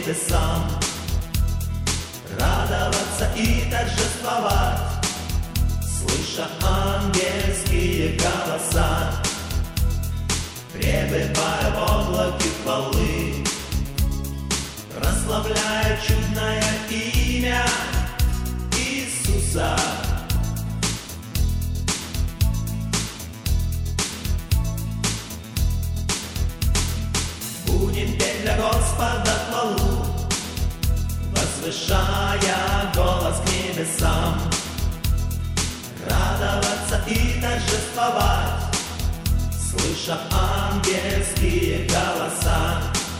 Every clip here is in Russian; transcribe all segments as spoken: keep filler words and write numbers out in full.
небесам, радоваться и торжествовать, слыша ангельские голоса, пребывая в облаке хвалы, прославляя чудное имя Иисуса. Будем петь для Господа хвалу, возвышая голос к небесам, радоваться и торжествовать, слыша ангельские голоса,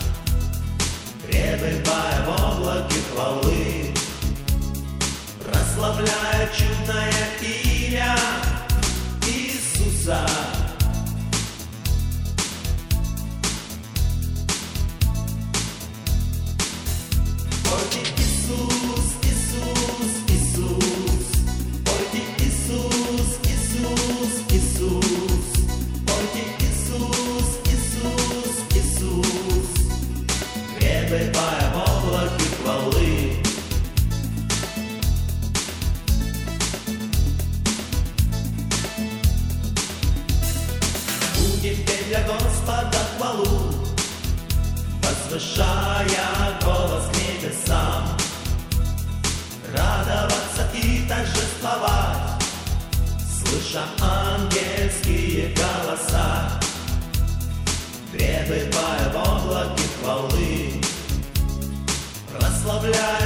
пребывая в облаке хвалы, прославляя чудное имя Иисуса. Пойте Иисус, Иисус, Иисус, пойте Иисус, Иисус, Иисус, пойте Иисус, Иисус, Иисус, пребывая в облаке хвалы. Будем петь для Господа хвалу, возвышая голос к небесам, радоваться и торжествовать, слыша ангельские голоса, пребывая в облаке хвалы, прославляя